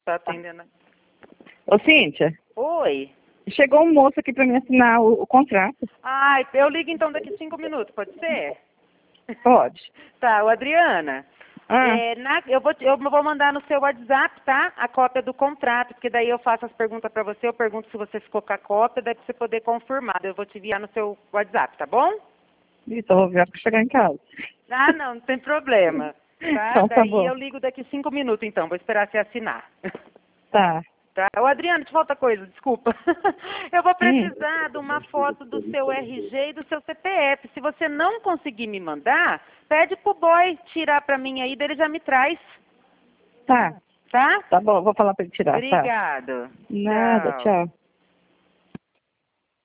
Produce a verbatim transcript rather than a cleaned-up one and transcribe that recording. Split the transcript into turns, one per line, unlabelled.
Tá atendendo.
Ô, Cíntia,
Oi.
chegou um moço aqui para me assinar o, o contrato.
Ai, eu ligo então daqui cinco minutos, pode ser?
Pode.
Tá, o Adriana.
Ah,
É, na- eu, vou, te- eu vou mandar no seu WhatsApp, tá? A cópia do contrato, porque daí eu faço as perguntas para você, eu pergunto se você ficou com a cópia, daí pra você poder confirmar. Eu vou te enviar no seu WhatsApp, tá bom?
isso, eu vou ver para chegar em casa.
Ah, não, não tem problema. Tá?
Então tá
Daí
bom.
eu ligo daqui cinco minutos, então. Vou esperar você assinar.
Tá.
Tá? Ô, Adriano, te falta coisa, desculpa. Eu vou
Hum.
precisar de uma foto do seu R G e do seu C P F. Se você não conseguir me mandar, pede pro boy tirar pra mim aí, daí ele já me traz.
Tá.
Tá?
Tá bom, vou falar para ele tirar, tá?
Obrigado.
Nada, tchau.